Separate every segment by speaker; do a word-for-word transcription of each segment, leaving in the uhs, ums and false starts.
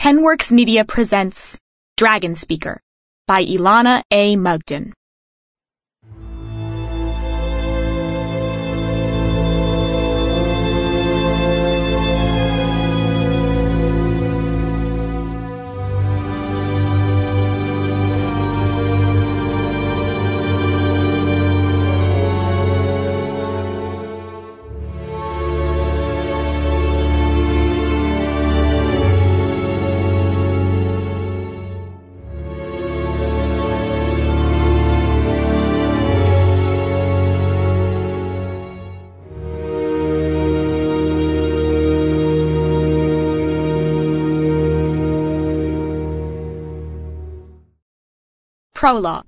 Speaker 1: Penworks Media presents Dragon Speaker by Ilana A. Mugden. Prologue.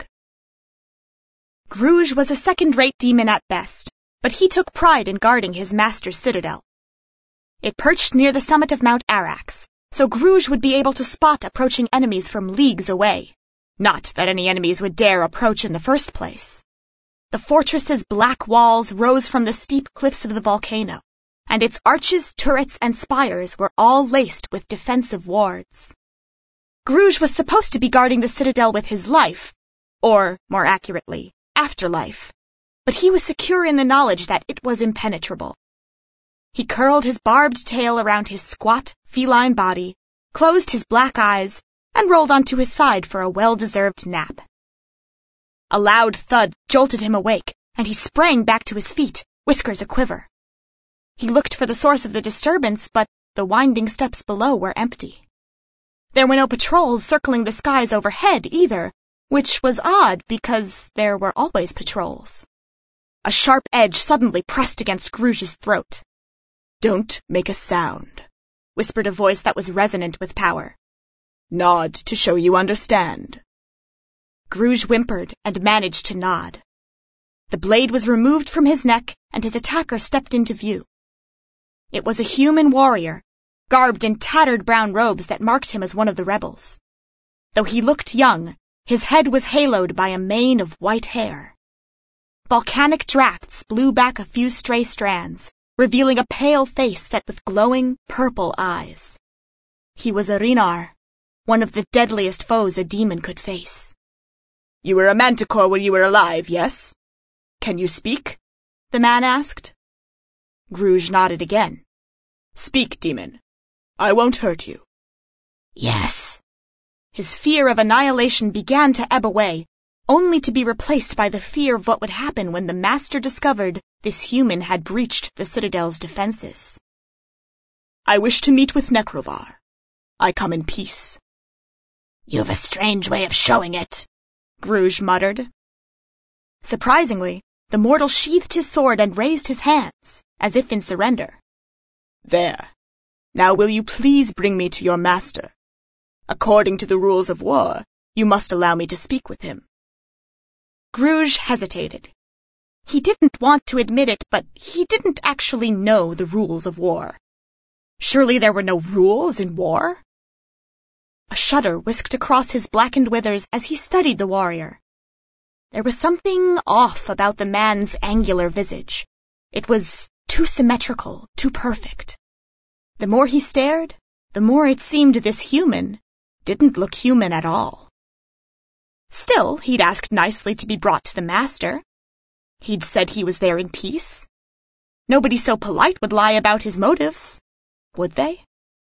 Speaker 1: Gruj was a second-rate demon at best, but he took pride in guarding his master's citadel. It perched near the summit of Mount Arax, so Gruj would be able to spot approaching enemies from leagues away. Not that any enemies would dare approach in the first place. The fortress's black walls rose from the steep cliffs of the volcano, and its arches, turrets, and spires were all laced with defensive wards. Gruj was supposed to be guarding the citadel with his life, or, more accurately, afterlife, but he was secure in the knowledge that it was impenetrable. He curled his barbed tail around his squat, feline body, closed his black eyes, and rolled onto his side for a well-deserved nap. A loud thud jolted him awake, and he sprang back to his feet, whiskers a-quiver. He looked for the source of the disturbance, but the winding steps below were empty. There were no patrols circling the skies overhead either, which was odd because there were always patrols. A sharp edge suddenly pressed against Gruj's throat. "Don't make a sound," whispered a voice that was resonant with power. "Nod to show you understand." Gruj whimpered and managed to nod. The blade was removed from his neck and his attacker stepped into view. It was a human warrior, garbed in tattered brown robes that marked him as one of the rebels. Though he looked young, his head was haloed by a mane of white hair. Volcanic drafts blew back a few stray strands, revealing a pale face set with glowing, purple eyes. He was a Rhinar, one of the deadliest foes a demon could face. "You were a manticore when you were alive, yes? Can you speak?" the man asked. Gruj nodded again. "Speak, demon. I won't hurt you." "Yes." His fear of annihilation began to ebb away, only to be replaced by the fear of what would happen when the master discovered this human had breached the citadel's defenses. "I wish to meet with Nekrovar. I come in peace." "You've a strange way of showing it," Gruj muttered. Surprisingly, the mortal sheathed his sword and raised his hands, as if in surrender. "There. Now will you please bring me to your master? According to the rules of war, you must allow me to speak with him." Gruj hesitated. He didn't want to admit it, but he didn't actually know the rules of war. Surely there were no rules in war? A shudder whisked across his blackened withers as he studied the warrior. There was something off about the man's angular visage. It was too symmetrical, too perfect. The more he stared, the more it seemed this human didn't look human at all. Still, he'd asked nicely to be brought to the master. He'd said he was there in peace. Nobody so polite would lie about his motives, would they?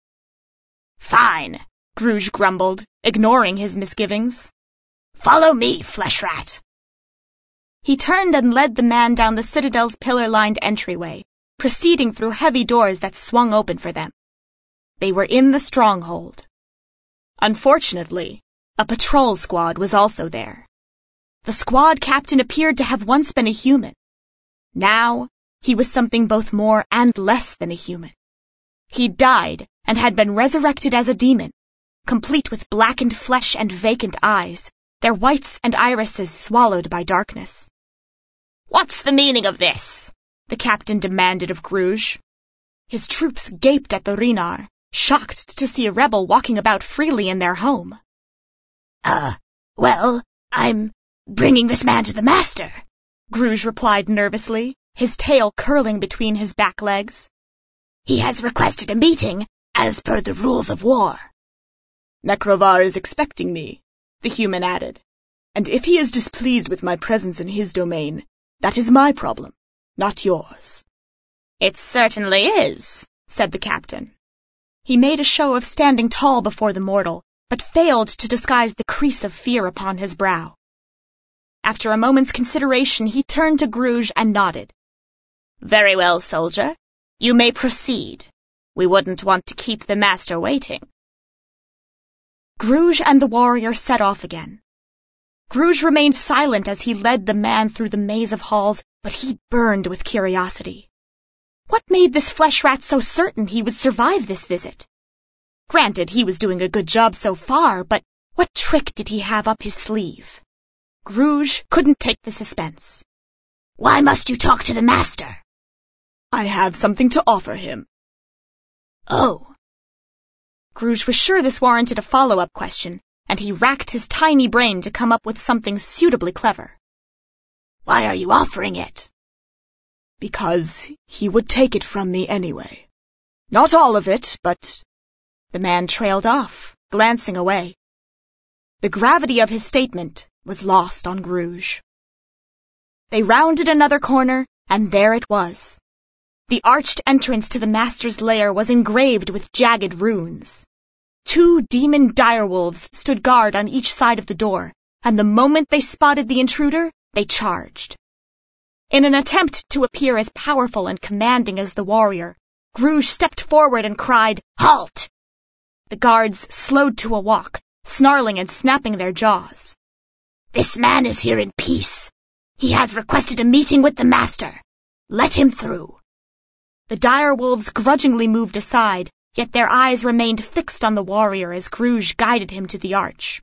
Speaker 1: "Fine," Gruj grumbled, ignoring his misgivings. "Follow me, flesh rat." He turned and led the man down the citadel's pillar-lined entryway, proceeding through heavy doors that swung open for them. They were in the stronghold. Unfortunately, a patrol squad was also there. The squad captain appeared to have once been a human. Now, he was something both more and less than a human. He'd died and had been resurrected as a demon, complete with blackened flesh and vacant eyes, their whites and irises swallowed by darkness. "What's the meaning of this?" the captain demanded of Gruj. His troops gaped at the Rhinar, shocked to see a rebel walking about freely in their home. Uh, well, I'm bringing this man to the master," Gruj replied nervously, his tail curling between his back legs. "He has requested a meeting, as per the rules of war."
Speaker 2: Nekrovar is expecting me, the human added, and if he is displeased with my presence in his domain, that is my problem, not yours.
Speaker 1: It certainly is, said the captain. He made a show of standing tall before the mortal, but failed to disguise the crease of fear upon his brow. After a moment's consideration, he turned to Gruge and nodded. Very well, soldier. You may proceed. We wouldn't want to keep the master waiting. Gruge and the warrior set off again. Gruge remained silent as he led the man through the maze of halls, but he burned with curiosity. What made this flesh rat so certain he would survive this visit? Granted, he was doing a good job so far, but what trick did he have up his sleeve? Gruge couldn't take the suspense. Why must you talk to the master?
Speaker 2: I have something to offer him.
Speaker 1: Oh. Gruge was sure this warranted a follow-up question, and he racked his tiny brain to come up with something suitably clever. Why are you offering it?
Speaker 2: Because he would take it from me anyway. Not all of it, but...
Speaker 1: The man trailed off, glancing away. The gravity of his statement was lost on Gruge. They rounded another corner, and there it was. The arched entrance to the master's lair was engraved with jagged runes. Two demon direwolves stood guard on each side of the door, and the moment they spotted the intruder, they charged. In an attempt to appear as powerful and commanding as the warrior, Gruge stepped forward and cried, "Halt!" The guards slowed to a walk, snarling and snapping their jaws. This man is here in peace. He has requested a meeting with the master. Let him through. The direwolves grudgingly moved aside, yet their eyes remained fixed on the warrior as Gruge guided him to the arch.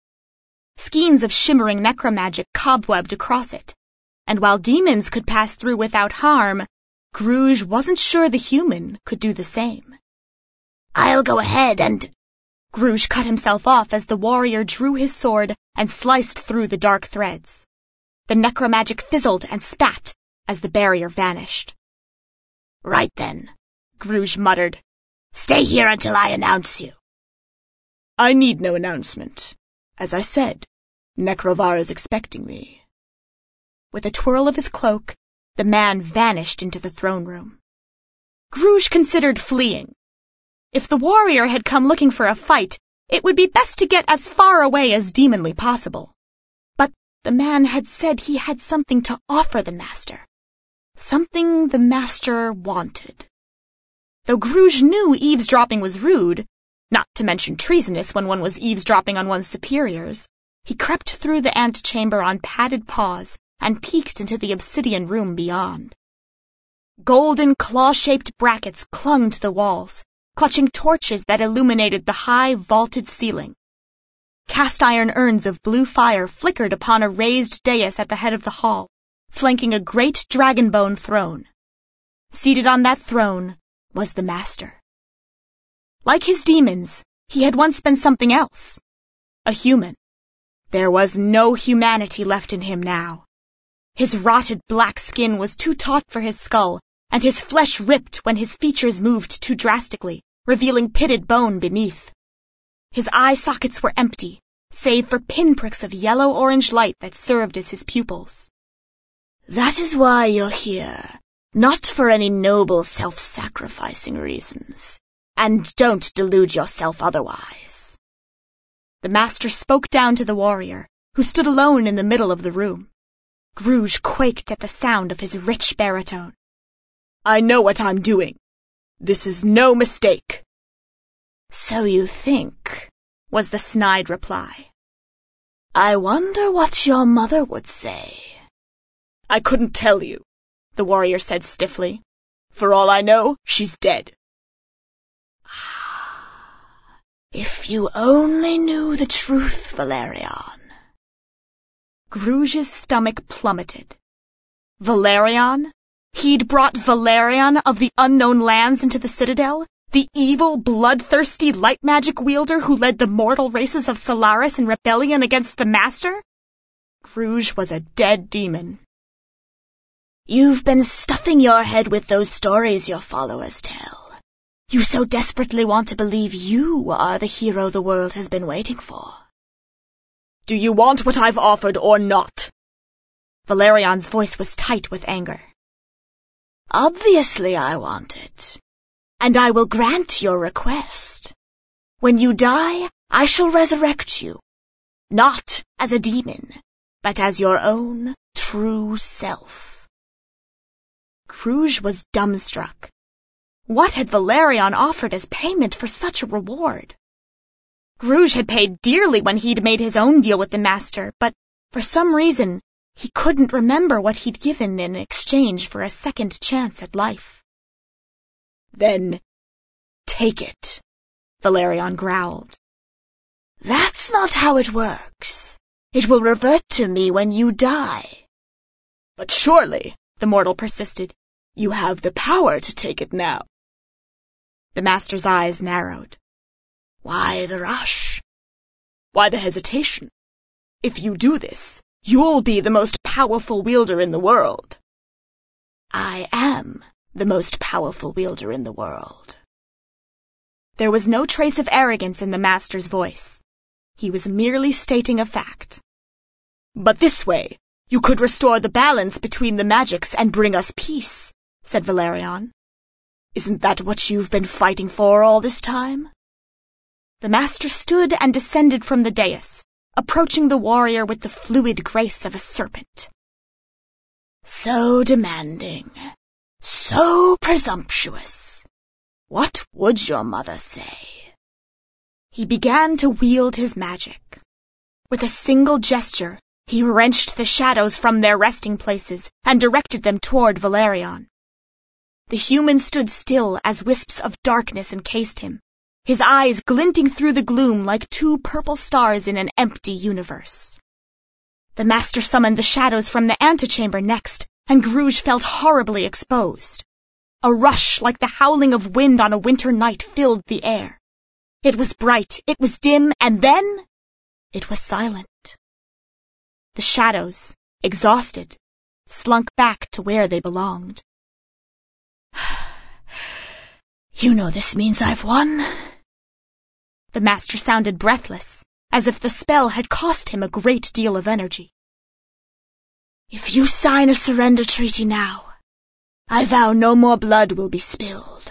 Speaker 1: Skeins of shimmering necromagic cobwebbed across it, and while demons could pass through without harm, Gruge wasn't sure the human could do the same. I'll go ahead and... Gruge cut himself off as the warrior drew his sword and sliced through the dark threads. The necromagic fizzled and spat as the barrier vanished. Right then, Gruge muttered. Stay here until I announce you.
Speaker 2: I need no announcement. As I said, Nekrovar is expecting me.
Speaker 1: With a twirl of his cloak, the man vanished into the throne room. Gruge considered fleeing. If the warrior had come looking for a fight, it would be best to get as far away as demonly possible. But the man had said he had something to offer the master. Something the master wanted. Though Gruge knew eavesdropping was rude, not to mention treasonous when one was eavesdropping on one's superiors, he crept through the antechamber on padded paws and peeked into the obsidian room beyond. Golden claw-shaped brackets clung to the walls, clutching torches that illuminated the high, vaulted ceiling. Cast-iron urns of blue fire flickered upon a raised dais at the head of the hall, flanking a great dragon-bone throne. Seated on that throne was the master. Like his demons, he had once been something else. A human. There was no humanity left in him now. His rotted black skin was too taut for his skull, and his flesh ripped when his features moved too drastically, revealing pitted bone beneath. His eye sockets were empty, save for pinpricks of yellow-orange light that served as his pupils. That is why you're here, not for any noble self-sacrificing reasons. And don't delude yourself otherwise. The master spoke down to the warrior, who stood alone in the middle of the room. Gruge quaked at the sound of his rich baritone.
Speaker 2: I know what I'm doing. This is no mistake.
Speaker 1: So you think, was the snide reply. I wonder what your mother would say.
Speaker 2: I couldn't tell you, the warrior said stiffly. For all I know, she's dead.
Speaker 1: If you only knew the truth, Valerian. Gruge's stomach plummeted. Valerian? He'd brought Valerian of the unknown lands into the Citadel? The evil, bloodthirsty light magic wielder who led the mortal races of Solaris in rebellion against the Master? Gruge was a dead demon. You've been stuffing your head with those stories your followers tell. You so desperately want to believe you are the hero the world has been waiting for.
Speaker 2: Do you want what I've offered or not?
Speaker 1: Valerion's voice was tight with anger. Obviously I want it, and I will grant your request. When you die, I shall resurrect you, not as a demon, but as your own true self.
Speaker 2: Gruge was dumbstruck. What had Valerion offered as payment for such a reward? Gruge had paid dearly when he'd made his own deal with the Master, but for some reason, he couldn't remember what he'd given in exchange for a second chance at life. Then, take it, Valerion growled.
Speaker 1: That's not how it works. It will revert to me when you die.
Speaker 2: But surely, the mortal persisted, you have the power to take it now. The Master's eyes narrowed.
Speaker 1: Why the rush?
Speaker 2: Why the hesitation? If you do this, you'll be the most powerful wielder in the world.
Speaker 1: I am the most powerful wielder in the world.
Speaker 2: There was no trace of arrogance in the Master's voice. He was merely stating a fact. But this way, you could restore the balance between the magics and bring us peace, said Valerion. Isn't that what you've been fighting for all this time? The Master stood and descended from the dais, approaching the warrior with the fluid grace of a serpent.
Speaker 1: So demanding, so presumptuous. What would your mother say?
Speaker 2: He began to wield his magic. With a single gesture, he wrenched the shadows from their resting places and directed them toward Valerion. The human stood still as wisps of darkness encased him, his eyes glinting through the gloom like two purple stars in an empty universe. The Master summoned the shadows from the antechamber next, and Gruge felt horribly exposed. A rush like the howling of wind on a winter night filled the air. It was bright, it was dim, and then it was silent. The shadows, exhausted, slunk back to where they belonged.
Speaker 1: You know this means I've won?
Speaker 2: The Master sounded breathless, as if the spell had cost him a great deal of energy.
Speaker 1: If you sign a surrender treaty now, I vow no more blood will be spilled.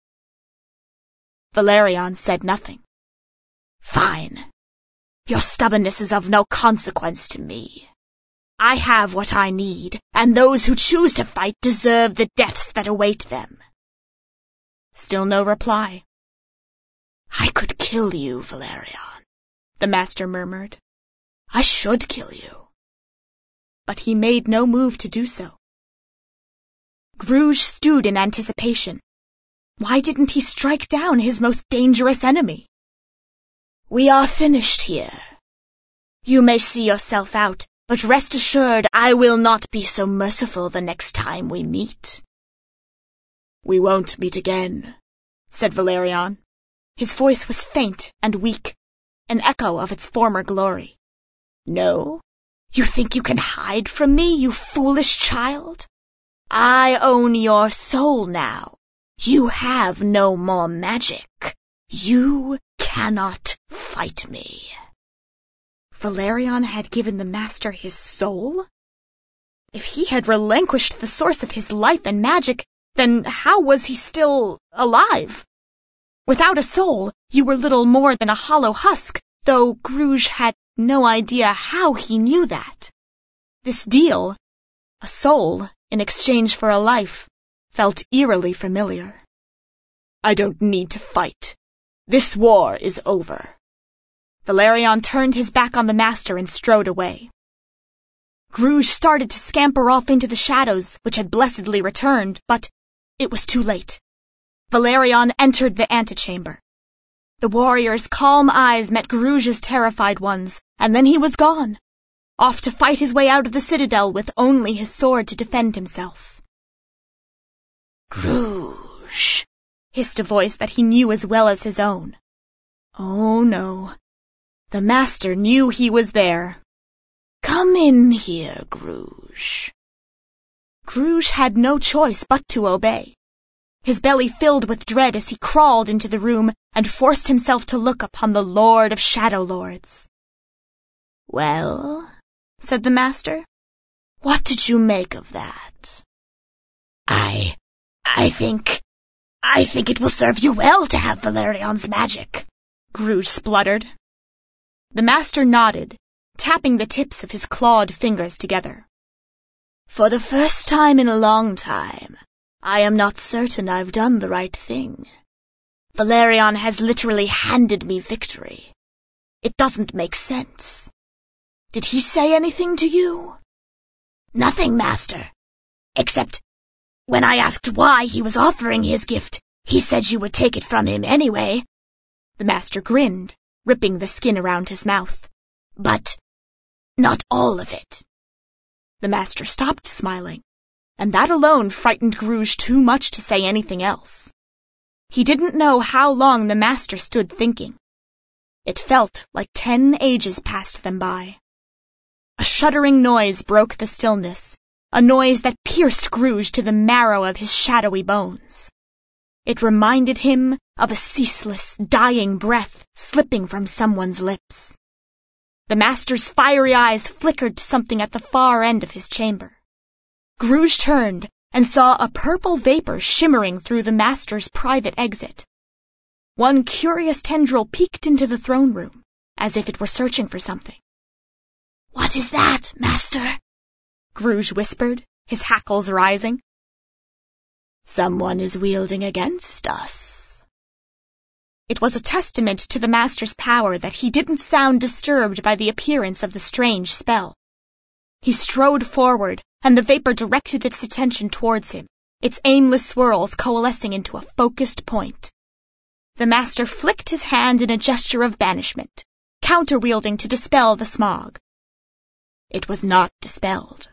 Speaker 2: Valerion said nothing.
Speaker 1: Fine. Your stubbornness is of no consequence to me. I have what I need, and those who choose to fight deserve the deaths that await them.
Speaker 2: Still no reply.
Speaker 1: I could kill you, Valerion,
Speaker 2: the Master murmured.
Speaker 1: I should kill you.
Speaker 2: But he made no move to do so. Gruge stewed in anticipation. Why didn't he strike down his most dangerous enemy?
Speaker 1: We are finished here. You may see yourself out, but rest assured I will not be so merciful the next time we meet.
Speaker 2: We won't meet again, said Valerion. His voice was faint and weak, an echo of its former glory.
Speaker 1: No? You think you can hide from me, you foolish child? I own your soul now. You have no more magic. You cannot fight me.
Speaker 2: Valerion had given the Master his soul? If he had relinquished the source of his life and magic, then how was he still alive? Without a soul, you were little more than a hollow husk, though Gruge had no idea how he knew that. This deal, a soul in exchange for a life, felt eerily familiar. I don't need to fight. This war is over. Valerion turned his back on the Master and strode away. Gruge started to scamper off into the shadows, which had blessedly returned, but it was too late. Valerion entered the antechamber. The warrior's calm eyes met Gruge's terrified ones, and then he was gone, off to fight his way out of the citadel with only his sword to defend himself.
Speaker 1: Gruge,
Speaker 2: hissed a voice that he knew as well as his own. Oh no, the Master knew he was there.
Speaker 1: Come in here, Gruge.
Speaker 2: Gruge had no choice but to obey.
Speaker 1: his belly filled with dread as he crawled into the room and forced himself to look upon the Lord of Shadow Lords. "Well," said the Master, "what did you make of that?"
Speaker 2: I... I think... I think it will serve you well to have Valerion's magic,"
Speaker 1: Gruge spluttered. The Master nodded, tapping the tips of his clawed fingers together.
Speaker 2: "For the first time in a long time, I am not certain I've done the right thing. Valerion has literally handed me victory. It doesn't make sense. Did he say anything to you?" "Nothing, Master. Except, when I asked why he was offering his gift, he said you would take it from him anyway."
Speaker 1: The Master grinned, ripping the skin around his mouth.
Speaker 2: "But not all of it."
Speaker 1: The Master stopped smiling, and that alone frightened Gruge too much to say anything else. He didn't know how long the Master stood thinking. It felt like ten ages passed them by. A shuddering noise broke the stillness, a noise that pierced Gruge to the marrow of his shadowy bones. It reminded him of a ceaseless, dying breath slipping from someone's lips. The Master's fiery eyes flickered to something at the far end of his chamber. Gruge turned and saw a purple vapor shimmering through the Master's private exit. One curious tendril peeked into the throne room, as if it were searching for something.
Speaker 2: "What is that, Master?"
Speaker 1: Gruge whispered, his hackles rising.
Speaker 2: "Someone is wielding against us."
Speaker 1: It was a testament to the Master's power that he didn't sound disturbed by the appearance of the strange spell. He strode forward, and the vapor directed its attention towards him, its aimless swirls coalescing into a focused point. The Master flicked his hand in a gesture of banishment, counter-wielding to dispel the smog. It was not dispelled.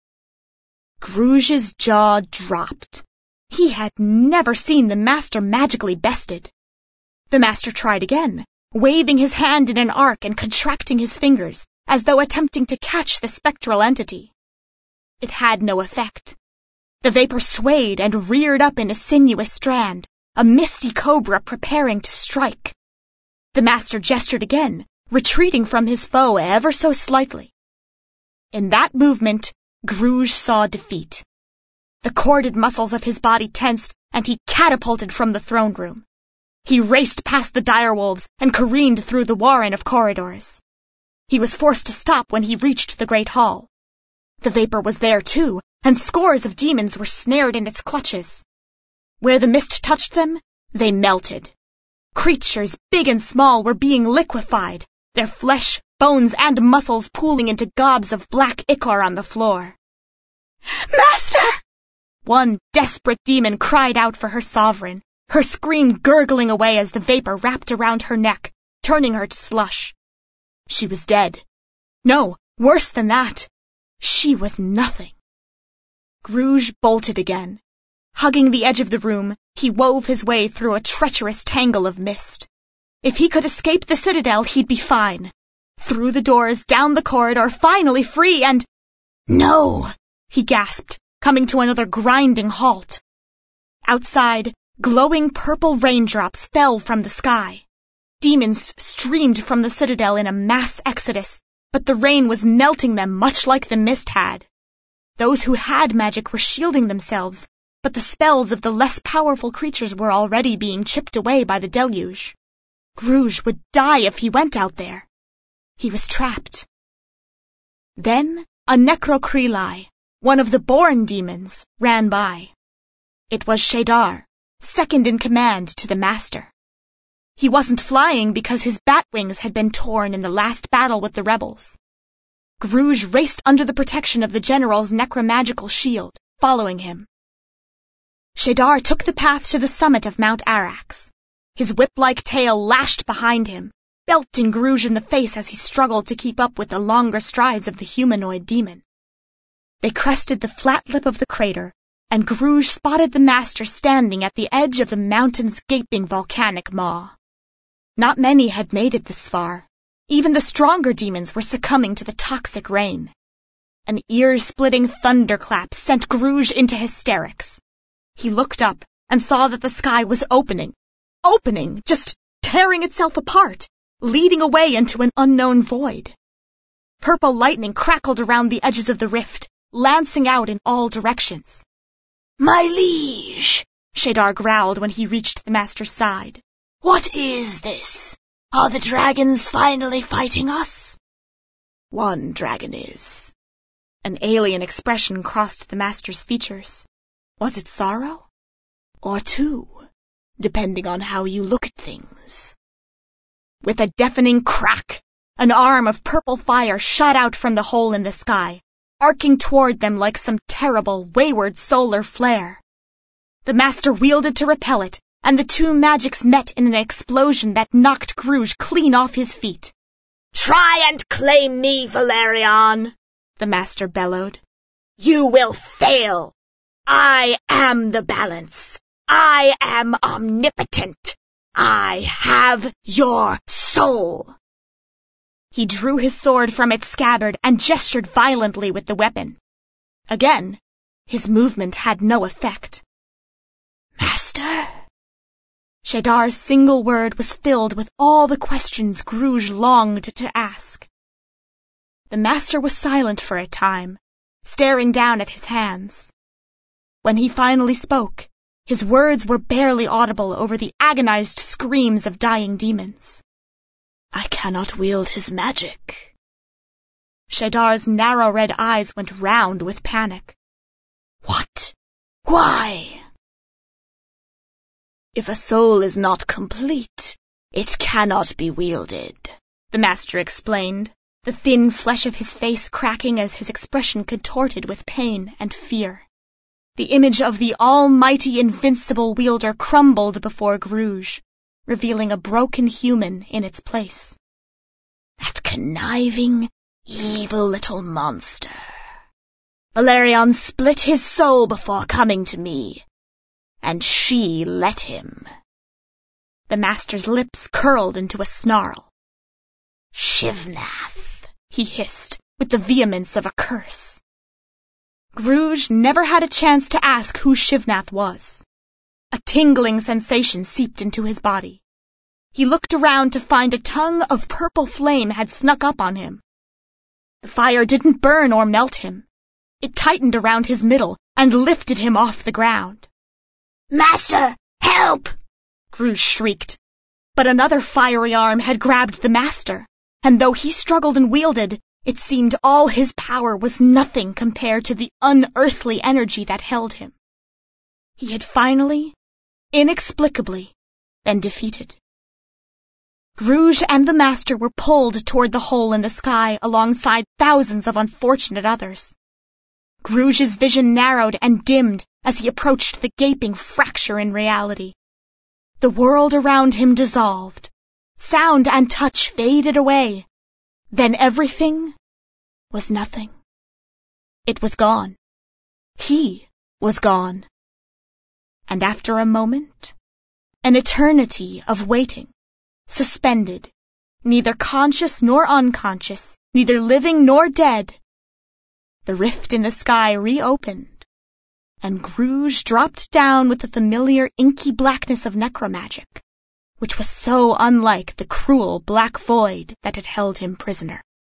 Speaker 1: Gruge's jaw dropped. He had never seen the Master magically bested. The Master tried again, waving his hand in an arc and contracting his fingers, as though attempting to catch the spectral entity. It had no effect. The vapor swayed and reared up in a sinuous strand, a misty cobra preparing to strike. The Master gestured again, retreating from his foe ever so slightly. In that movement, Gruge saw defeat. The corded muscles of his body tensed, and he catapulted from the throne room. He raced past the direwolves and careened through the warren of corridors. He was forced to stop when he reached the great hall. The vapor was there too, and scores of demons were snared in its clutches. Where the mist touched them, they melted. Creatures big and small were being liquefied, their flesh, bones, and muscles pooling into gobs of black ichor on the floor.
Speaker 2: "Master!"
Speaker 1: One desperate demon cried out for her sovereign, her scream gurgling away as the vapor wrapped around her neck, turning her to slush. She was dead. No, worse than that. She was nothing. Gruge bolted again. Hugging the edge of the room, he wove his way through a treacherous tangle of mist. If he could escape the citadel, he'd be fine. Through the doors, down the corridor, finally free and...
Speaker 2: "No!"
Speaker 1: he gasped, coming to another grinding halt. Outside, glowing purple raindrops fell from the sky. Demons streamed from the citadel in a mass exodus, but the rain was melting them much like the mist had. Those who had magic were shielding themselves, but the spells of the less powerful creatures were already being chipped away by the deluge. Gruge would die if he went out there. He was trapped. Then a Necrocreli, one of the born demons, ran by. It was Shadar, second in command to the Master. He wasn't flying because his bat wings had been torn in the last battle with the rebels. Gruge raced under the protection of the general's necromagical shield, following him. Shadar took the path to the summit of Mount Arax. His whip-like tail lashed behind him, belting Gruge in the face as he struggled to keep up with the longer strides of the humanoid demon. They crested the flat lip of the crater, and Gruge spotted the Master standing at the edge of the mountain's gaping volcanic maw. Not many had made it this far. Even the stronger demons were succumbing to the toxic rain. An ear-splitting thunderclap sent Gruge into hysterics. He looked up and saw that the sky was opening, opening, just tearing itself apart, leading away into an unknown void. Purple lightning crackled around the edges of the rift, lancing out in all directions.
Speaker 2: "My liege,"
Speaker 1: Shadar growled when he reached the master's side.
Speaker 2: "What is this? Are the dragons finally fighting us?"
Speaker 1: "One dragon is." An alien expression crossed the master's features. Was it sorrow? Or two, depending on how you look at things. With a deafening crack, an arm of purple fire shot out from the hole in the sky, arcing toward them like some terrible, wayward solar flare. The master wielded to repel it, and the two magics met in an explosion that knocked Gruge clean off his feet.
Speaker 2: "Try and claim me, Valerian,"
Speaker 1: the master bellowed.
Speaker 2: "You will fail. I am the balance. I am omnipotent. I have your soul."
Speaker 1: He drew his sword from its scabbard and gestured violently with the weapon. Again, his movement had no effect.
Speaker 2: "Master?"
Speaker 1: Shadar's single word was filled with all the questions Gruge longed to ask. The master was silent for a time, staring down at his hands. When he finally spoke, his words were barely audible over the agonized screams of dying demons.
Speaker 2: "I cannot wield his magic."
Speaker 1: Shadar's narrow red eyes went round with panic.
Speaker 2: "What? Why?"
Speaker 1: "If a soul is not complete, it cannot be wielded," the master explained, the thin flesh of his face cracking as his expression contorted with pain and fear. The image of the almighty invincible wielder crumbled before Gruge, revealing a broken human in its place.
Speaker 2: "That conniving, evil little monster.
Speaker 1: Valerian split his soul before coming to me, and she let him." The master's lips curled into a snarl.
Speaker 2: "Shivnath,"
Speaker 1: he hissed, with the vehemence of a curse. Gruge never had a chance to ask who Shivnath was. A tingling sensation seeped into his body. He looked around to find a tongue of purple flame had snuck up on him. The fire didn't burn or melt him. It tightened around his middle and lifted him off the ground.
Speaker 2: "Master, help!"
Speaker 1: Gruge shrieked. But another fiery arm had grabbed the master, and though he struggled and wielded, it seemed all his power was nothing compared to the unearthly energy that held him. He had finally, inexplicably, been defeated. Gruge and the master were pulled toward the hole in the sky alongside thousands of unfortunate others. Gruge's vision narrowed and dimmed as he approached the gaping fracture in reality. The world around him dissolved. Sound and touch faded away. Then everything was nothing. It was gone. He was gone. And after a moment, an eternity of waiting, suspended, neither conscious nor unconscious, neither living nor dead, the rift in the sky reopened, and Gruge dropped down with the familiar inky blackness of necromagic, which was so unlike the cruel black void that had held him prisoner.